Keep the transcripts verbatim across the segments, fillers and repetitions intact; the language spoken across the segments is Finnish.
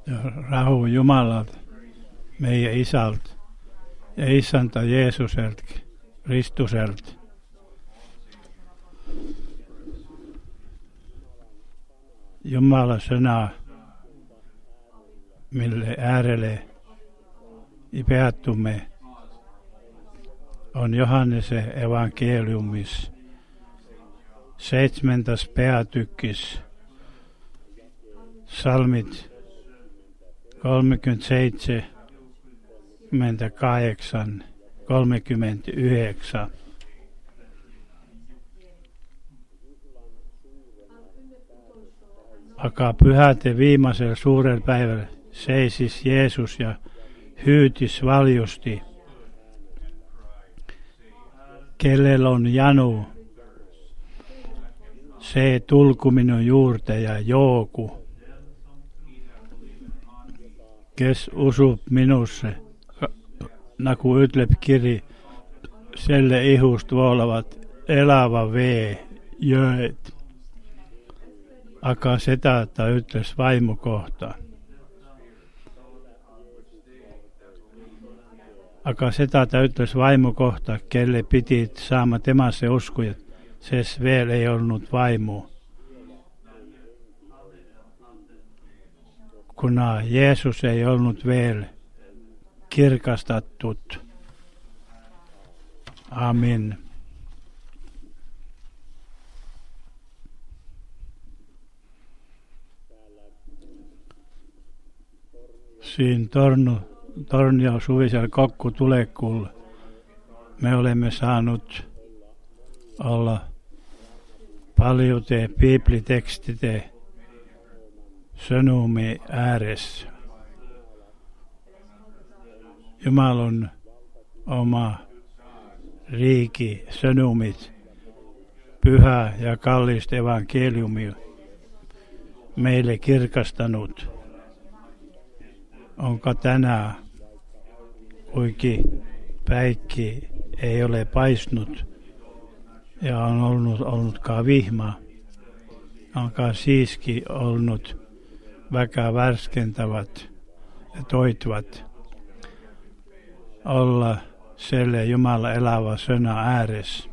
ja rahu Jumalalta, meidän Isältä ja Isäntä Jeesuselta, Kristuselta. Jumalan sana, mille äärelle ipeättumme, on Johannesen evankeliumis, seitsemäntas peatykkis, salmit kolmekymmentäseitsemän, kolmekymmentäkahdeksan, kolmekymmentäyhdeksän. Akaa pyhäten viimeisellä suurella päivällä seisis Jeesus ja hyytis valjusti. Kellellä on janu, se tulku minun juurte ja jooku. Kes usup minusse, naku ytlep kiri, selle ihust voolavat elävä vee, jöet. Aka sitä, että ytles vaimo kohtaan. Aka sitä, että ytles vaimo kohtaan, kelle piti saama temassa uskoja, ses vielä ei ollut vaimoa. Kun Jeesus ei ollut vielä kirkastattut. Amen. Siinä tornu, tornio suvisella kokku tulekulla me olemme saanut olla paljon te biblitekstite sanumi ääressä. Jumalan oma riiki, sanumit, pyhä ja kallista evankeliumi meille kirkastanut. Onko tänään, kuinka päikki ei ole paistunut ja on ollut, ollutkaan vihma, onkaan siiski ollut väkä värskentävät ja toitvat olla selle Jumala elävä sana ääressä.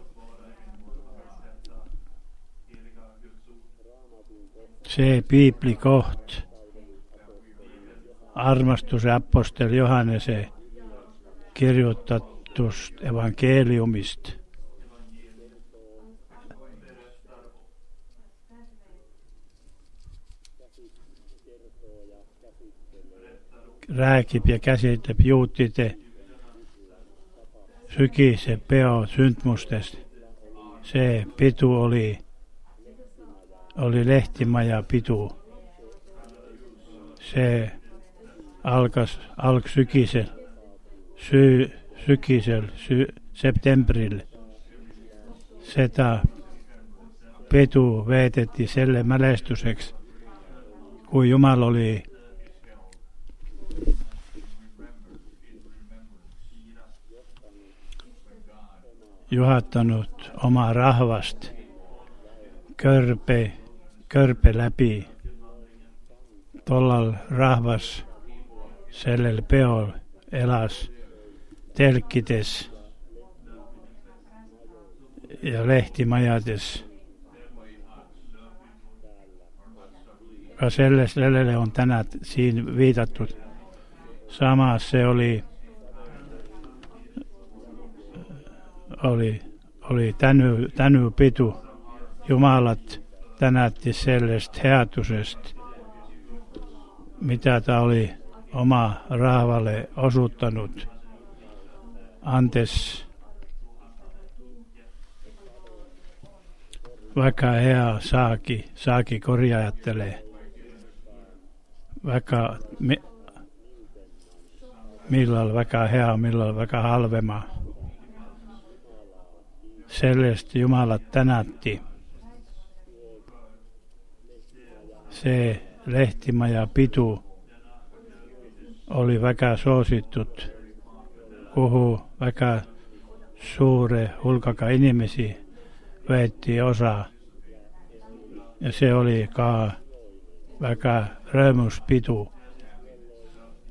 Se biiblikoht, armastus apostoli Johannesen kirjoittatusta evankeliumista. Rääkip ja käsitlep juuttite sykise peo syntmustesta. Se pitu oli, oli lehtimaja pitu. Se alkas alk sykisel, sy, sykisel sy, septembrille. Sitä pitu veetettiin selle mälestyseksi, kun Jumala oli juhattanut omaa rahvasta körpe, körpe läpi. Tollal rahvas sellel peol elas telkkites ja lehtimajates. Ka sellelle on tänään siinä viitattu. Sama se oli oli oli täny täny pitu. Jumalat tänätti sellaista heatusesta, mitä ta oli oma rahvalle osuttanut. Antes vaikka hea saaki, saaki korjaajattelee. Vaikka mi, millal vaikka hea, millal vaikka halvema. Sellaista Jumalat tänätti. Se lehtimaja pitu oli väkä suosittut, kuhu väkä suure hulkaka inimesi veetti osaa. Ja se oli ka väkä röömuspitu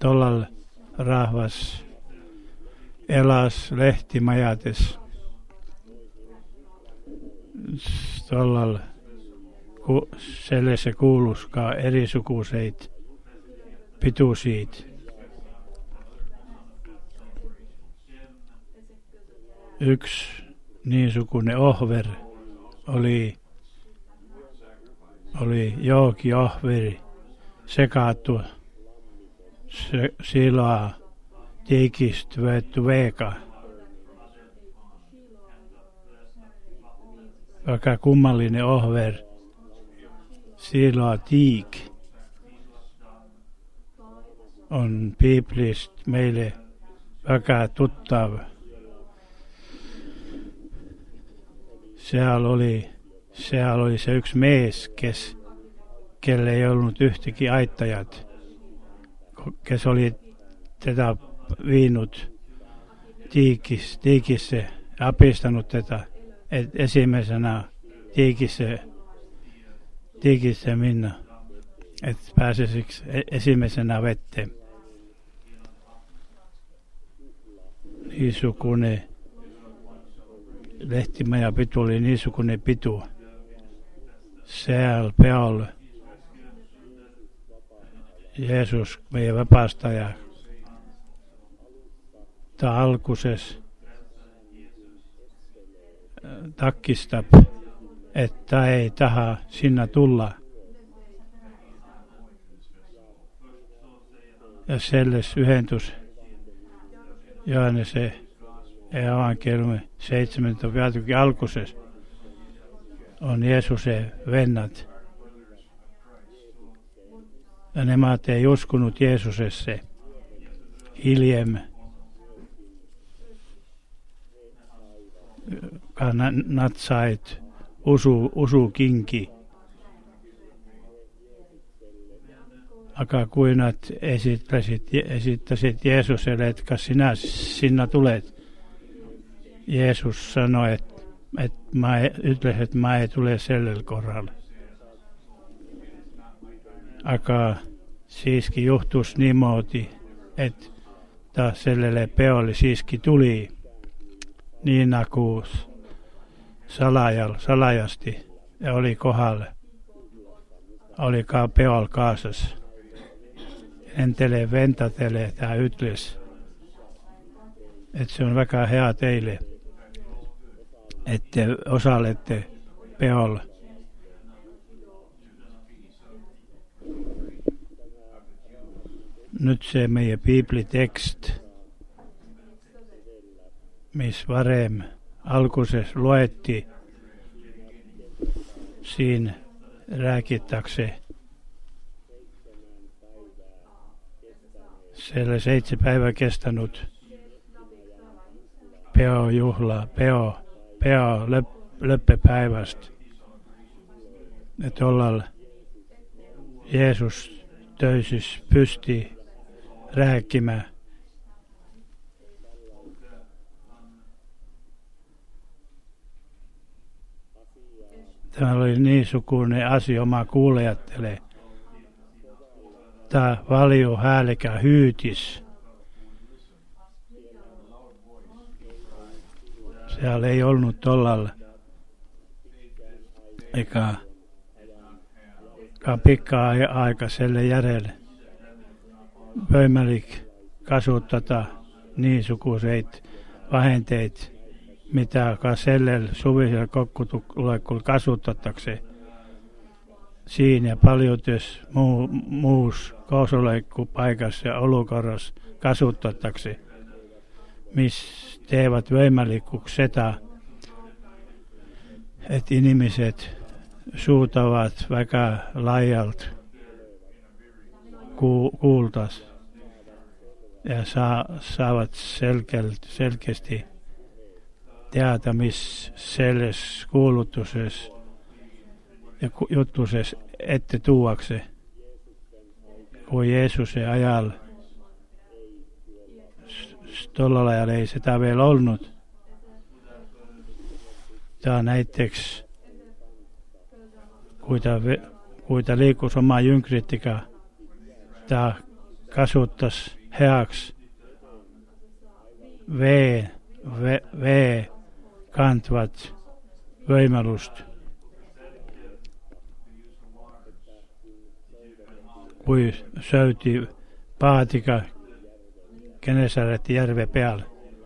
tuolla rahvas elas lehtimajates tuolla ku, sellaise kuuluskaa eri sukuseit pituusiit. Yksi niin sukunen ohver oli, oli jooki ohveri sekaattu se, silaa tiikistä vetty veeka. Vaikka kummallinen ohver silaa tiik on Biblista meille vaikka tuttava. Siellä oli, siellä oli se yksi mies, kes, kelle ei ollut yhtäkin aittajat, kes oli tätä viinut tiikis, tiikissä ja apistanut tätä et esimmäisenä tiikissä, tiikissä minna, että pääsisiksi esimmäisenä vetteen. Niisukune lehtimaja pitu oli niisukune pitu. Siellä peolla Jeesus, meidän vapastaja, ta alkuses takkistap, että ei taha sinna tulla. Ja selles yhentus Johannese evankeliumi seitsemäntoista viatukin alkuses on Jeesuse vennat. Ja nämä ei uskonut Jeesusesse hiljem. Natsait usu, usu kinki. Aka kuinat esittäsit, esittäsit Jeesuselle, että sinä sinä tulet. Jeesus sanoi, että et mä, et mä ei tule sellel korralle. Aka siiski juhtus niimoodi, että taas sellelle peolle siiski tuli niin nakuus salajal, salajasti ja oli kohdalle. Oli ka peol kaasas. Entele ventatele tää ytles. Että se on väga hea teille, että osalette peolla. Nyt se meidän biblitekst, missä varem alkuses luetti, siinä rääkitakse siellä seitsemän päivää kestänyt peo juhla, peo, peo löp, löppepäivästä. Ja tuolla Jeesus töisis pysti rääkkimään. Tämä oli niin sukuinen asia, oma kuulijattelee. Tämä valio häälikä hyytis. Siellä ei ollut tollalla. Eikä pikka aika selle järjelle. Pöymälik kasuttaa niin sukuseit vahenteit, mitä ka sellel suvisella kokkutulekkul kasuttatakse. Siinä ja paljon jos muu, muus kosoleikku paikassa ja olukorras kasuttatakse, missä teevät voimalikuksi sitä, että ihmiset suutavat vaikka laajalta ku, kuultas ja saa, saavat selkeält, selkeästi tehdä, missä selles kuulutuses ja juttuses ette tuuakse, kun Jeesuksen ajalla tuolla ajalla ei sitä vielä ollut. Tämä näiteks kuita, kuita liikkus oma jynkrittika, tämä kasuttas heaks V, V, V kantvat voimalust. Kui söyti paatika Genesaret järve peal.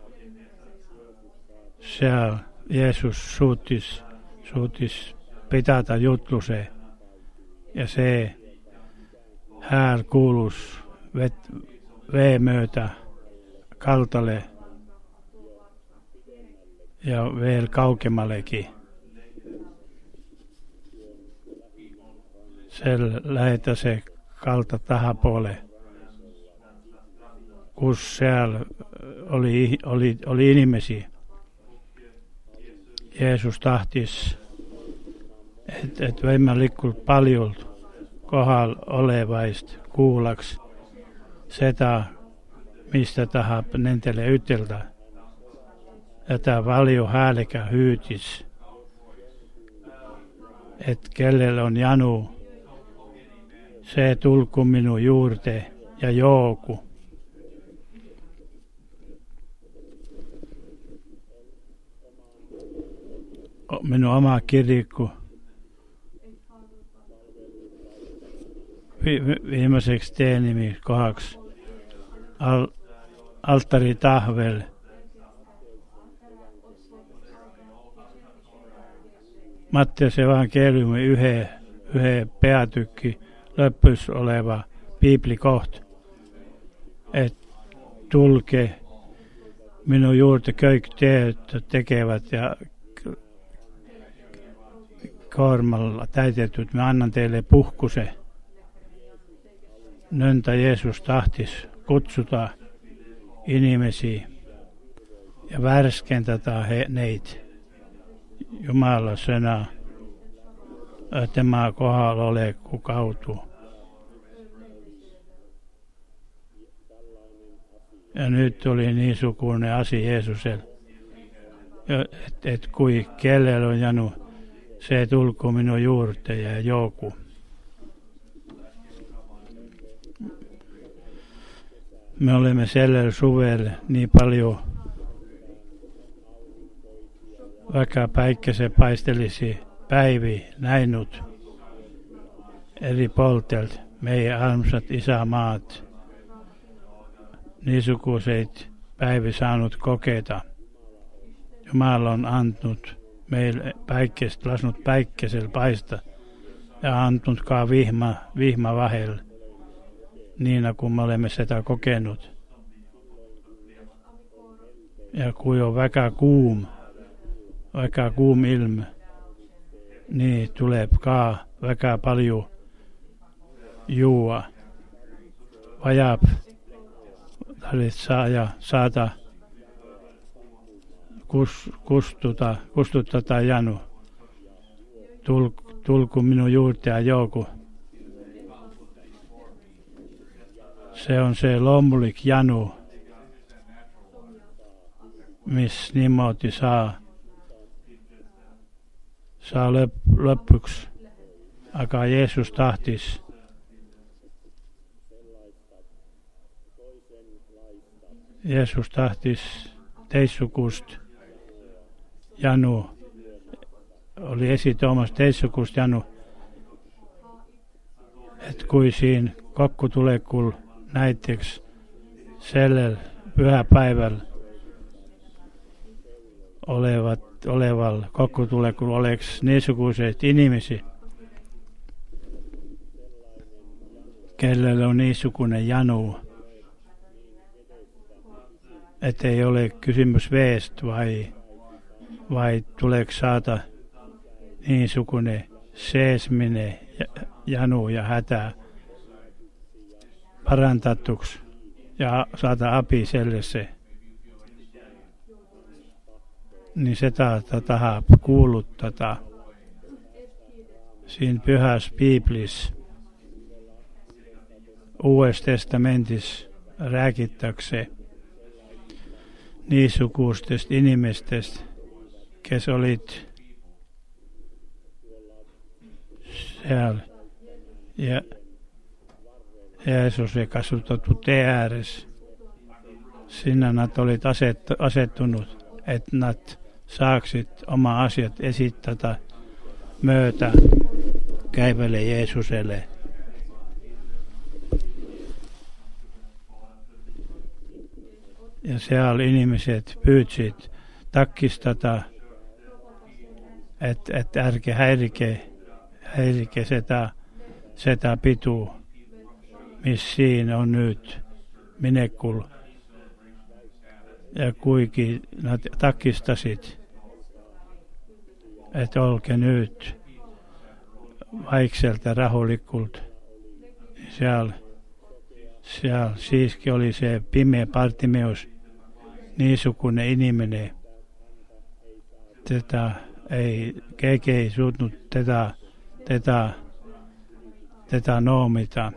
Seal Jeesus suutis, suutis pidada jutluse ja see hääl kuulus vet, vee myötä kaltalle ja veel kaugemmallekin. Sel lähetä se kalta tahapuole, kus seal oli, oli, oli inimesi. Jeesus tahtis, että et võimalikult paljult kohal olevaist kuulaks seda, mistä tahab nendele ütelda. Ja ta valju häälega hüüdis, et kellel on janu, see tulgu minu juurde ja joogu. Minu oma kiriku vi, viimeiseksi teenimi kohdaks al, altari tahvel. Matteus evankeliumi yhe, yhe peatykki lõpus oleva piiblikoht, et tulge minu juurde kõik tööd tegevad ja koormalla täidetud, mä annan teille puhkuse. Nõnda Jeesus tahtis kutsuda inimesi ja värskendada he, neid Jumala sõna tema kohaloleku kaudu. Ja nyt tuli niisugune asi Jeesusel, et, et kui kellel on janu, see tulgu minu juurde ja joogu. Me olemme sellel suvel nii palju väga päikesepaistelisi päivi näinud eri pooltelt meie armsat isamaad. Niisuguseid päivi saanud kokeda. Jumal on andnud meille päikest, lasnud päikesel paista ja antud ka vihma, vihma vahel, niin nagu me olemme seda kokenud. Ja kui on väga kuum, väga kuum ilm, niin tuleb ka väga palju juua. Vajab saada, saada kus, kustuta, kustutada janu. Tul, tulku minu juurde ja joogu. Se on se loomulik janu, mis niimoodi saa, saa lõp, lõpuks. Aga Jeesus tahtis Jeesus tahtis teistsugust janu, oli esitoomas teistsugust janu, et kui siin kokkutulekul näiteks sellel pühäpäiväl olevat, oleval kokkutulekul oleks niisuguseid inimesi, kellel on niisugune janu, et ei ole kysymys veest, vai, vai tuleks saada niisugune seesmine janu ja hätä parantatuks ja saada abi sellesse. Niin sitä tahab kuuluttada siin pyhäs piiblis. Uues testamentis räägitakse niisugustest inimestest, kes olid seal ja Jeesus ei kasvatettu tee ääressä. Sinä nat olit aset, asettunut, että nat saaksit oma asiat esittää myötä käivelle Jeesuselle. Ja siellä ihmiset pyytsit takkistata, että et ärke häirike, häirike sitä, sitä pituu, missä siinä on nyt minekul. Ja kuinkin takkistasit, että olke nyt vaikselta rahulikult. Siellä, siellä siiski oli se pimeä Bartimeus, niisukunne inimene. Tätä ei, keke ei suutnut tätä, tätä, tätä noomita.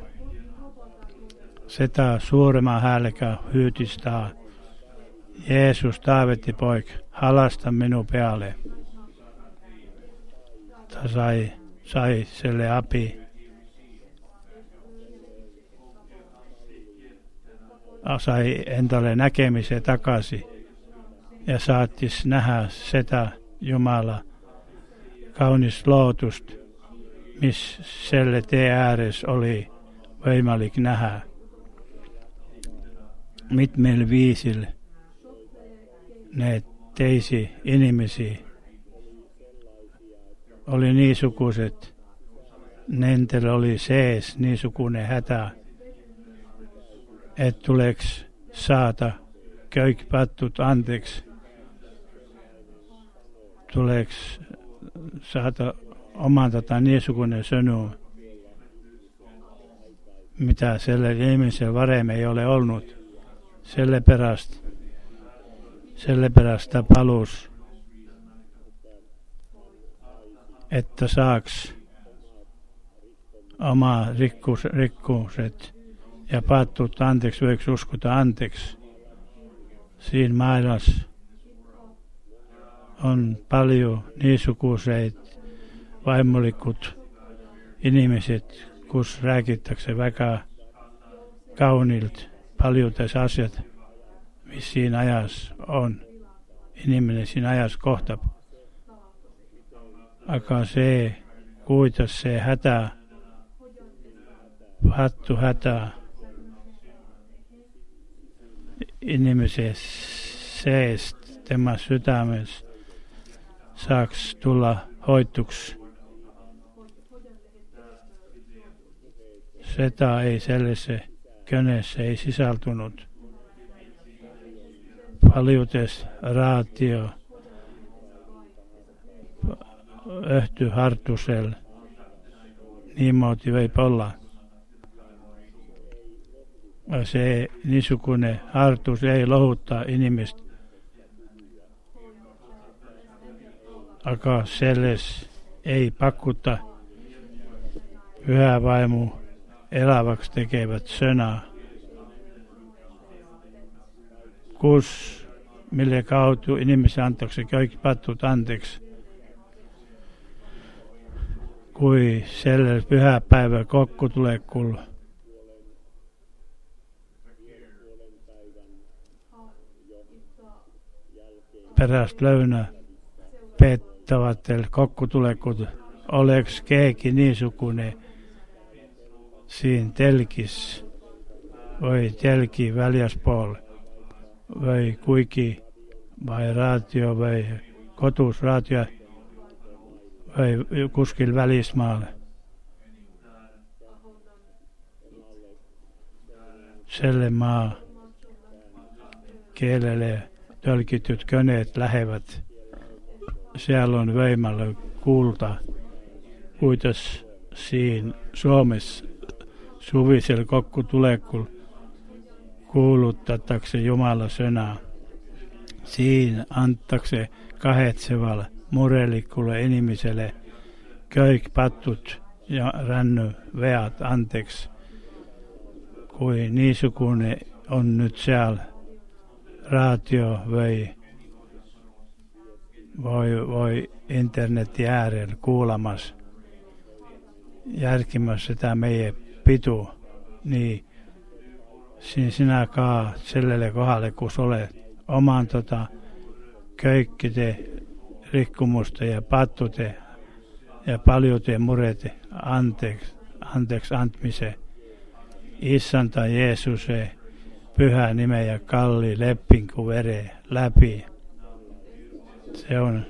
Sitä suuremman hälkä hyytistää. Jeesus, Taavetti poik, halasta minun pealle. Ta sai, sai selle api. Sai endalle näkemisen takaisin ja saattis nähdä sitä Jumala kaunis lootust, missä selle tee ääres oli voimallik nähdä. Mit meillä viisille ne teisi inimisiä oli niin sukuiset, nentel oli sees niin sukuinen hätä, et tuleks saada kõik pattut anteeksi, tuleks saada omandada niisugune sõnum, mitä sellel ihmisel varem ei ole olnud. Sellepärast, sellepärast ta palus, että saaks oma rikkus, rikkuset ja pattut anteeksi, võiks uskuda anteeksi. Siin maailmas on paljon niisuguseid vaimulikud inimeset, kus räägitakse väga kaunilt paljudes asiat, mis siin ajas on. Inimene siin ajas kohtab. Aga see, kuidas see häda, pattu häda inimese seest, tema südames saaks tulla hoituks. Seda ei sellesse könessä ei sisältunut. Paljudes raatio öhtyhartusel niimoodi võib olla. See niisugune hartus ei lohuta inimest. Aga selles ei pakuta pühä vaimu elavaks tekevät sõna, kus, mille kaudu inimese antakse kõik patud anteeksi. Kui sellel pühäpäivä kokkutulekul pärast lõuna peettavatel kokkutulekud oleks keegi niisugune siin telgis või telgi väljaspool või kuigi või raadio või kodus raadio või kuskil välismaal. Selle maa keelele tõlgitud kõned lähevad. Seal on võimalik kuulda, kuidas siin Suomes suvisel kokkutulekul kuulutatakse Jumala sõna. Siin antakse kahetsevalle, murelikule inimesele kõik patud ja rännu vead anteeksi. Kui niisugune on nyt seal raadio või, või, või interneti äärel kuulamas, järgimas seda meie pidu, niin sinä kaa sellelle kohdalle, kun olet oman tota, köykkite, rikkumusta ja pattute ja paljute murete anteeksi, anteeksi antmise. Issanta Jeesuse, pyhä nime ja kalli leppinku vere läpi. Se on,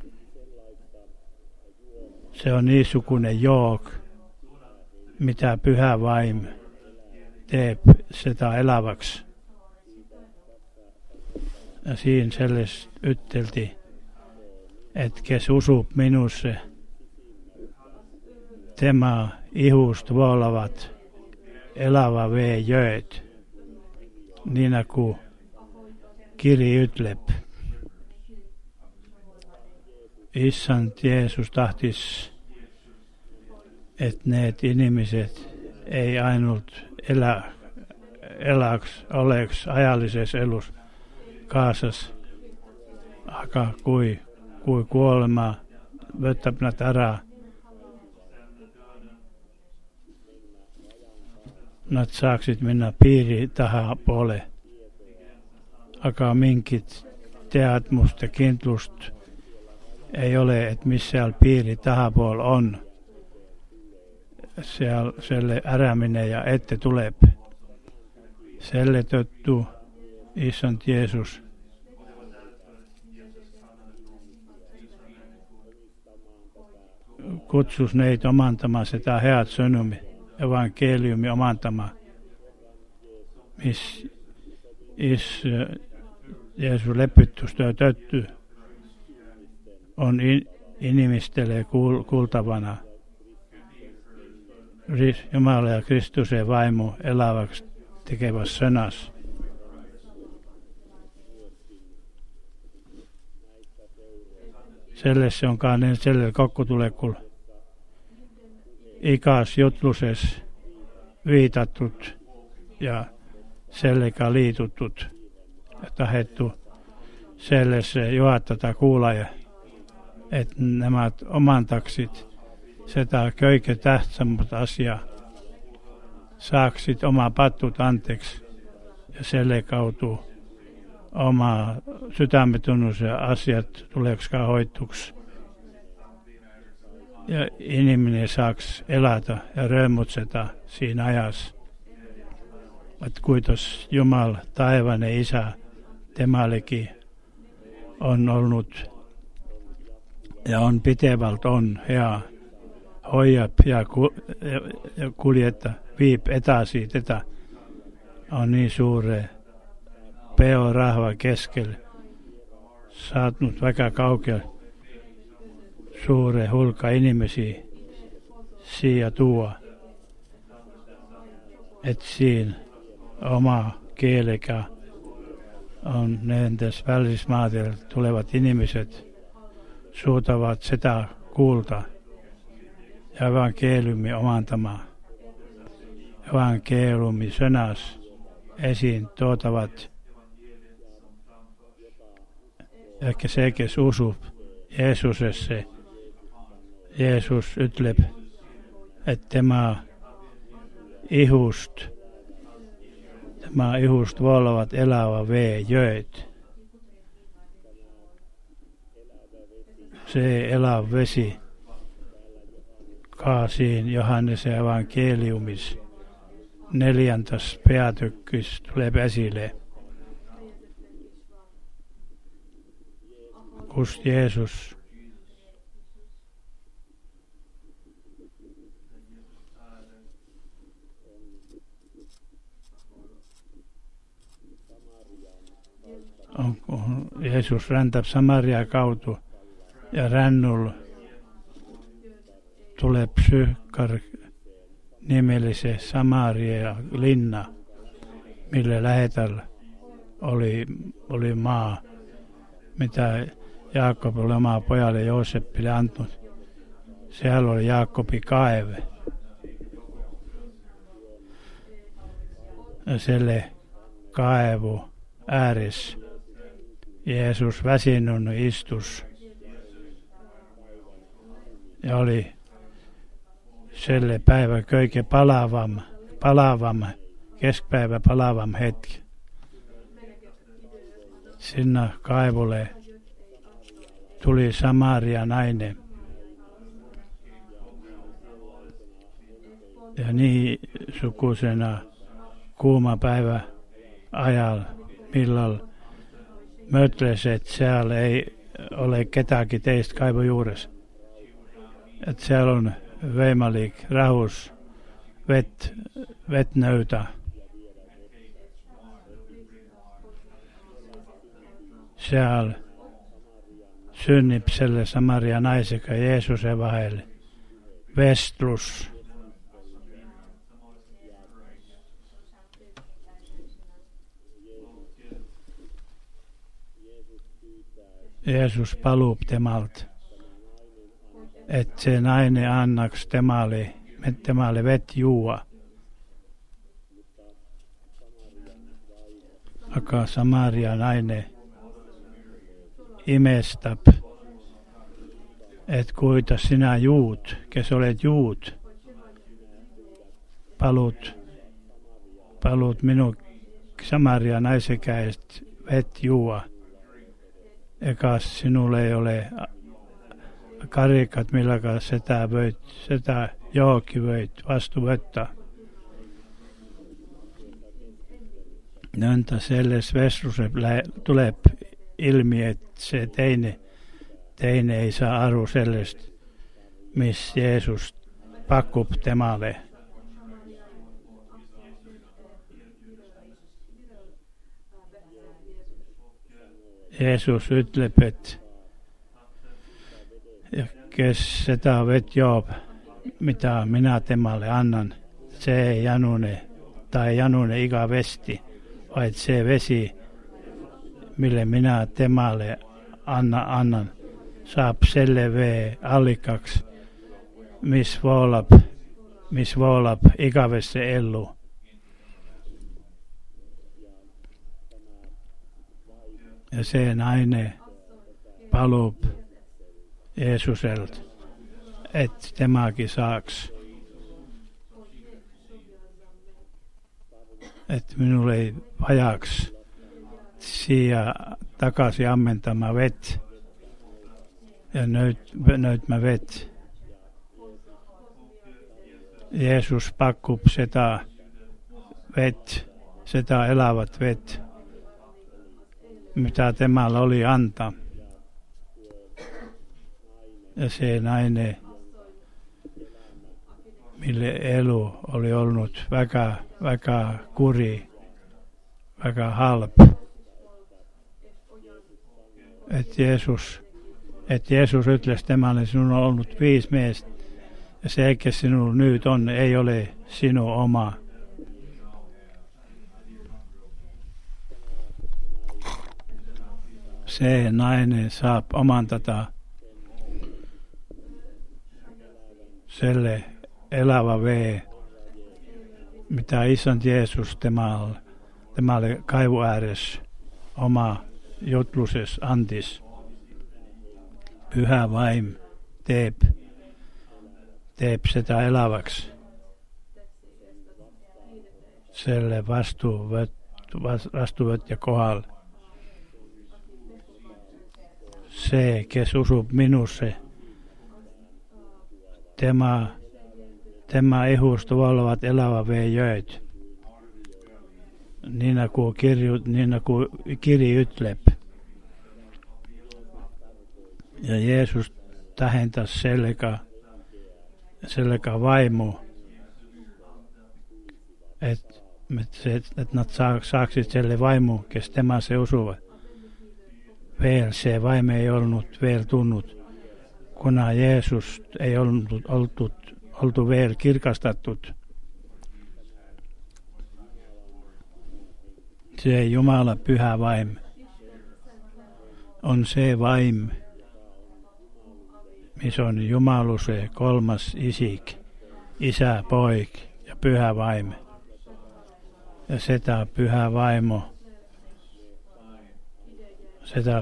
se on niin sukunen jook, mitä pyhä vaim teep sitä eläväksi. Ja siinä sellaista yttelti, että kes usup minusse, tema ihust vuolavat elävä vee jööt, niin kuin kiri ytlep. Issant Jeesus tahtis, että ne ihmiset ei ainut elä, eläks, oleks ajallisessa elus kaasas, aga kui, kui kuolema võtab nad ära. Nad saaksid minna piiri taha poole, aga mingit teadmust ja kindlust ei ole, että missä siellä piiri tahapuol on. Siellä selle äräminen ja ette tuleb. Selle tõttu Issand Jeesus kutsus neid omandama seda head sõnumi, evankeliumi omandama, mis is Jeesus lepitustöö tõttu on in, inimistele kuul, kuultavana. Jumala ja Kristuse vaimu eläväksi tekevässä sõnas. Selles on ka neil sellel kokkutulekul igas jutluses viidatud ja sellega liitutud ja tahettu sellesse juhatada kuulaja, että nämä omandaksid seda kõige tähtsamat asiaa, saaksid oma patud anteeksi ja selle kaudu oma südametunnuse asiat tuleks ka hoituks. Ja inimene saaks elada ja rõõmutseda siinä ajas. Et kuidas Jumal, taevane Isä, temalegi on ollut ja on pitevalt on hea, hoiab ja, ku, ja, ja kuljeta, viib edasi teda, on niin suure peorahva keskel saatnud väga kaugel suure hulka inimesi siia tuua, et siin oma keelega on nendes välismaadel tulevad inimesed suudavad seda kuulda ja evankeeliumi omandama. Evankeeliumi sõnas esiin toodavat ehkä se, kes usub Jeesusesse. Jeesus ütleb, et tema ihust, tema ihust voolavat elävä vee jööt. Se elävä vesi ka siin Johannese evankeliumis neljäntäs peatükkis tuleb esile, kust Jeesus on, Jeesus rändab Samaria kaudu ja rännul tuleb Sykkar nimellise Samaria linna, mille lähedal oli, oli maa, mitä Jaakob oli oma pojalle Joosepille antanut. Siellä oli Jaakobi kaeve. Ja selle kaevu ääres Jeesus väsinyt istus ja oli selle päivä kõige palavam palavam, keskipäivä palavam hetki. Sinne kaivolle tuli Samaria nainen. Ja niin sukusena kuuma päivä ajalla, milloin mötlesi, että siellä ei ole ketäkin teistä kaivon juuressa. Että siellä on veimalik, rahus, vet, vetnöytä. Siellä synnipselle Samaria naiseka Jeesuksen vahelle. Vestlus. Jeesus paluup temalt, että se nainen annaks temalle, temalle vet juua. Aka Samaria nainen imestap, et kuita sinä juut, kes olet juut, palut, palut minun Samaria naisekäist vet juua. Eka sinulle ei ole karikat, milläkä sitä voit, sitä jooki voit vastu võtta. Nöntä selles vesruse tuleb ilmi, että se teine, teine ei saa aru sellest, mis Jeesus pakub temalle. Jeesus ütleb, et kes seda vett joob, mitä minä temalle annan, se ei janune tai janune igavesti, vaid see vesi, mille minä temalle anna, annan, saab selle vee allikaks, mis voolab, mis voolab igavesse ellu. Ja se nainen palub Jeesuselta, että temakin saaks. Että minulle ei vajaks siia takaisin ammentama vet. Ja nyt, nyt mä vet. Jeesus pakub sitä vet, sitä elävät vet, mitä temalla oli antaa. Ja se nainen, mille elu oli ollut väga, väga kuri, väga halp. Että Jeesus, et Jeesus ütles temalle, sinulla on ollut viisi miestä, ja se, eikä sinulla nyt on, ei ole sinun oma. Se nainen saa oman tätä selle elävä vee, mitä isän Jeesus temalle, temalle kaivu ääressä oma jutluses antis. Pyhä vaim teeb, teeb sitä eläväksi. Selle vastuuvõt, vastuuvõtja kohal. Se, kes usub minusse, tema, tema ihust voolavat elävä vee jõed. Niin nagu kirju, niin nagu kiri ütleb. Ja Jeesus tähendas sellega, sellega vaimu, että et nad saaksid selle vaimu, kes temasse usuvad. Veel see vaim ei olnud veel tulnud, kuna Jeesus ei olnud oltu, oltu veel kirkastatud. See Jumala pyhä vaim on see vaim, mis on Jumaluse kolmas isik, isä, poik ja pyhä vaim. Ja sitä pyhä vaimo, sitä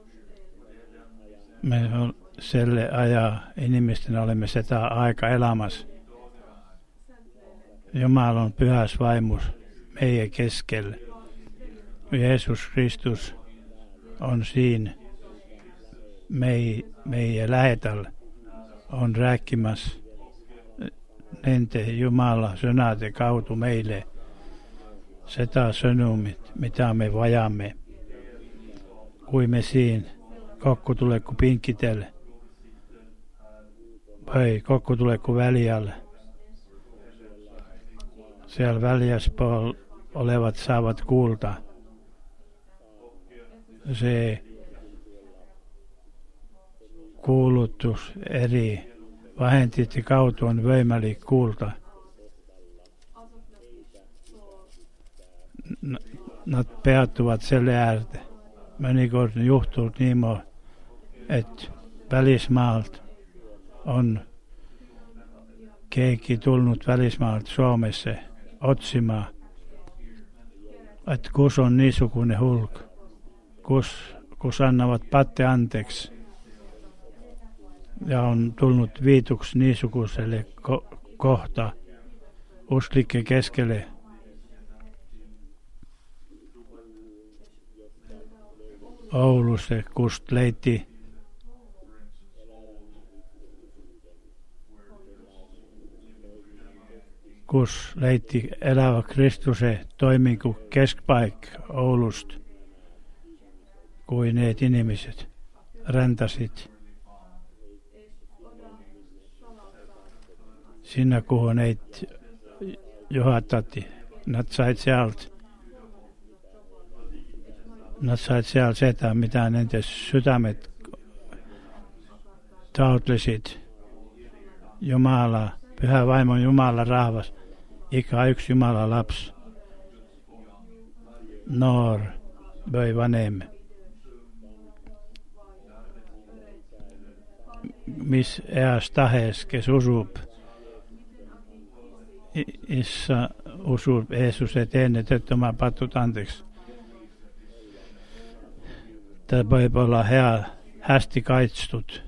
me selle aja inimisten olemme sitä aika elämässä. Jumala on pyhäs vaimus meidän keskellä. Jeesus Kristus on siinä meidän lähetällä. On rääkkimässä nente Jumala sönäten kautta meille sitä sanumit, mitä me vajamme. Kui me siinä kokku tulee ku pinkitelle. Vai kokku tulee ku väliälle. Siellä väljäspuolella olevat saavat kuulta. Se kuulutus eri vähentiti kautta on voimali kuulta. Nad peattuvat selle äärde. Mõnikord on juhtunud niimoodi, et välismaalt on keegi tulnud välismaalt Suomesse otsima, et kus on niisugune hulk, kus, kus annavad patte andeks ja on tulnud viiduks niisugusele ko- kohta usklike keskele. Oulusse, kust leiti kus leiti elävä Kristuse toiminku keskpaikka Oulusta, kui need inimesed rändasid sinna, kuhu neid juhatati. Nad said sealt Nad said seal seda, mitä nende südamed taotlesid. Jumala, pyhä vaimo Jumala rahvas, iga üks Jumala laps, noor või vanem, mis eas tahes, kes usub, issa usub Jeesuse teene tõttu oma patud andeks. Ta võib olla hea, hästi kaitstud.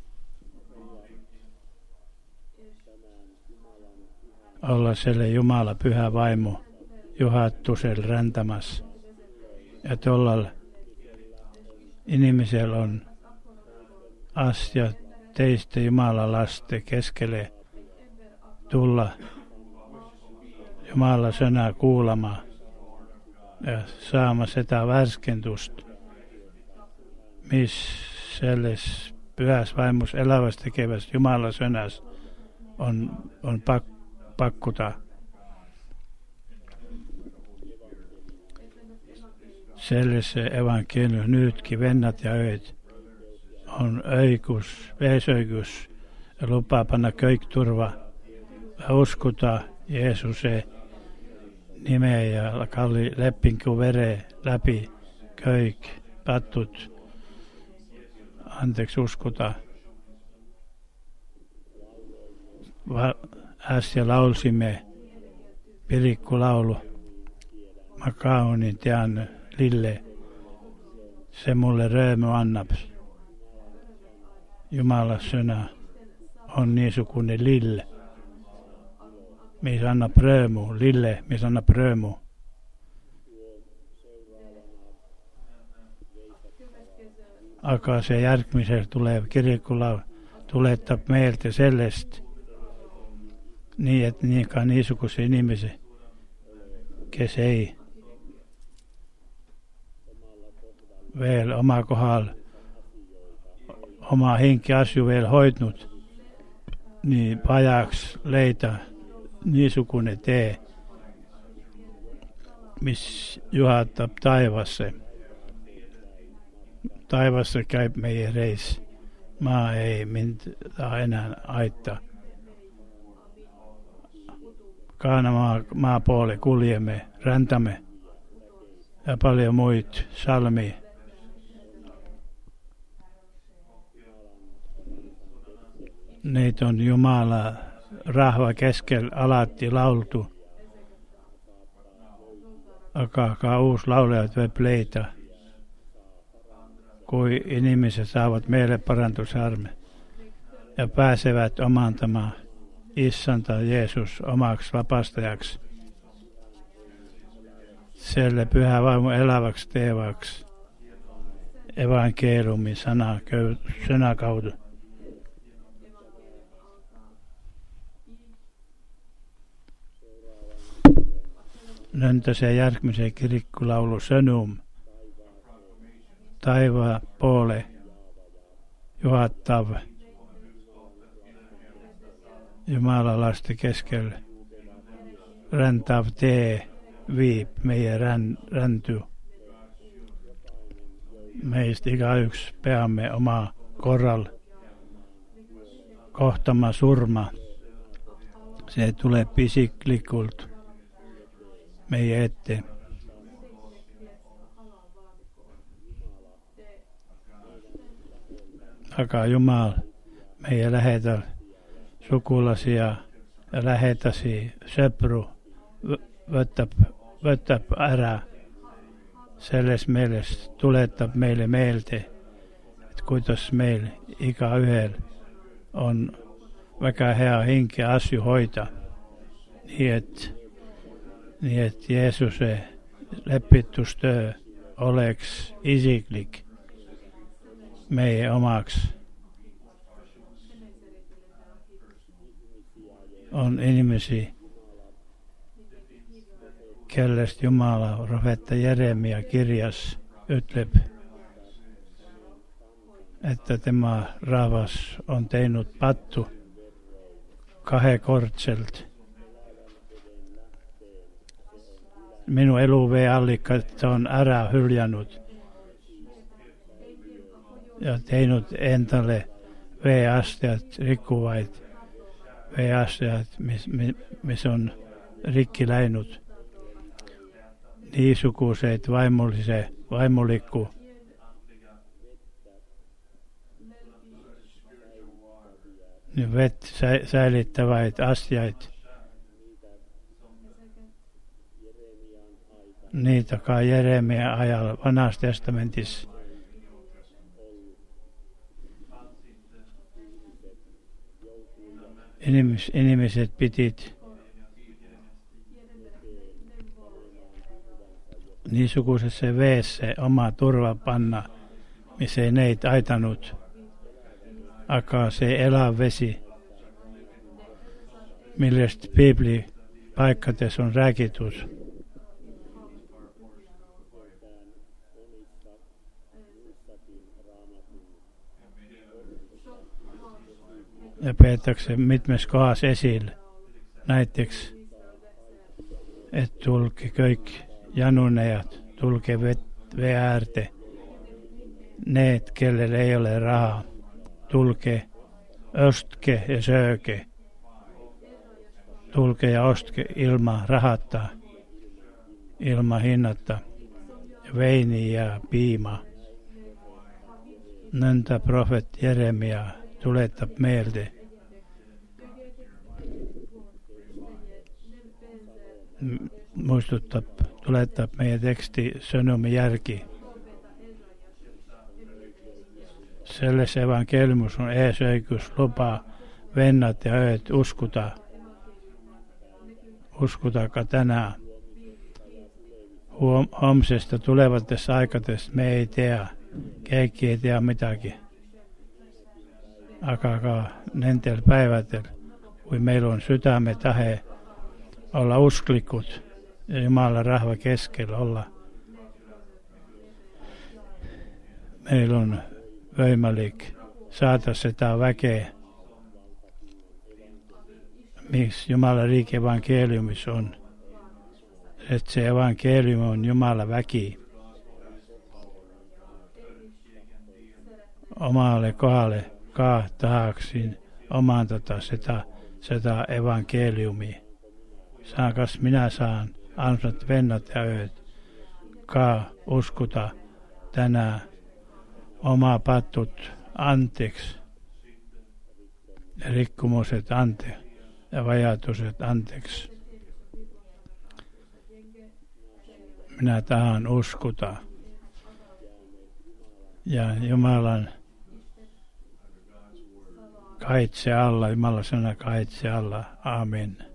Olla selle Jumala pyhä vaimu juhatusel räntämässä. Ja tollal inimesel on asia teiste Jumala laste keskelle tulla Jumala sõna kuulama ja saama seda värskendusta, mis selles pyhäs vaimus eläväs tekeväs Jumala sõnas on, on pak- pakkuda. Sellesse evankeliumi nytkin vennat ja öid on õigus, veesõigus ja lupaa panna kõik turva ja uskuda Jeesuse nime ja kalli lepingu vere läbi kõik patud andeks uskuda. Va- äsja laulsimme pirikulaulu. Ma kaunin tean lille, se mulle röömy annab. Jumala sõna on niisugune lill, mis annab röömu, lille, mis annab röömu. Aga see järgmisel tulev kirikulaul tuletab meelde sellest, nii et nii ka niisuguse inimese, kes ei veel oma kohal oma hinki asju veel hoidnud, nii vajaks leida niisugune tee, mis juhatab taivasse. Taivasse käib meie reis. Maa ei mind enää aita. Kaana maa, maa poole kuljemme, räntämme ja paljon muita salmia. Niitä on Jumala rahva keskel alati laultu. Aga ka uus laulajat võib leida, kui inimesed saavad meeleparandusarme ja pääsevad omandama Issanta Jeesus omaksi vapastajaksi. Selle pyhä vaimo eläväksi teevaksi. Evankeliumin sana, sana kautta. Nöntäsen järkmisen kirikkulaulu Sönum. Taivaa poole. Juhattav. Jumala lasti keskelle. Räntav tee. Viip meidän rän, ränty. Meistä ikä yksi peamme oma korral. Kohtama surma. Se tulee pisiklikult meidän eteen. Takaa Jumala meidän lähetä sukulaisia ja lähetäsi söpru võtab, võtab ära selles meeles, tuletab meile meelde, et kuidas meil igaühel on väga hea hing ja asju hoida. Nii et, nii et Jeesuse lepitustöö oleks isiklik meie omaks. On inimesi, kellest Jumala profeetta Jeremia kirjas ütleb, että tema rahvas on teinud pattu kahekordselt. Minu eluvee allikat on ära hyljanud ja teinud endale veeastiat rikkuvaid veeastiat, mis, mis on rikki läinud. Niisuguseid vaimollise, vaimollikku vett sä, säilittävaid asiaid. Niitä ka Jeremia ajal Vanhassa testamentissa. Inimis, ihmiset pitit niisuguisessa veessä oma turva panna, missä ei neitä aitanut. Aga se elä vesi, millest Bibli paikkades on räägitud. Ja peetakse mitmes kohas esille. Näiteks, et tulge kõik janunejad, tulge vee äärde. Need, kellel ei ole raha, tulge, ostke ja sööge. Tulge ja ostke ilma rahata, ilma hinnata, veini ja piima. Nõnda profeet Jeremia tuletab meelde. Muistutab, tuletab meie teksti sõnumi järgi. Selles evankeliumus on eesõigus luba vennad ja ööd uskuda. Uskuda ka täna. Homsesta tulevatest aegadest me ei tea. Keegi ei tea midagi. Aga ka nendel päevadel, kui meil on südame tahe olla usklikud ja Jumala rahva keskel olla. Meil on võimalik saada seda väge, mis Jumala riigi evangeeliumis on. Sest see evangeelium on Jumala vägi. Omale kohale ka tahaksin omandada seda, seda evangeeliumi. Saan, kas minä saan armsat vennat ja ööd ka uskuda täna oma patut anteeksi, rikkomuset anteeksi ja vajadukset anteeksi. Minä tahan uskuda ja Jumalan kaitse alla, Jumalan sana kaitse alla. Amen.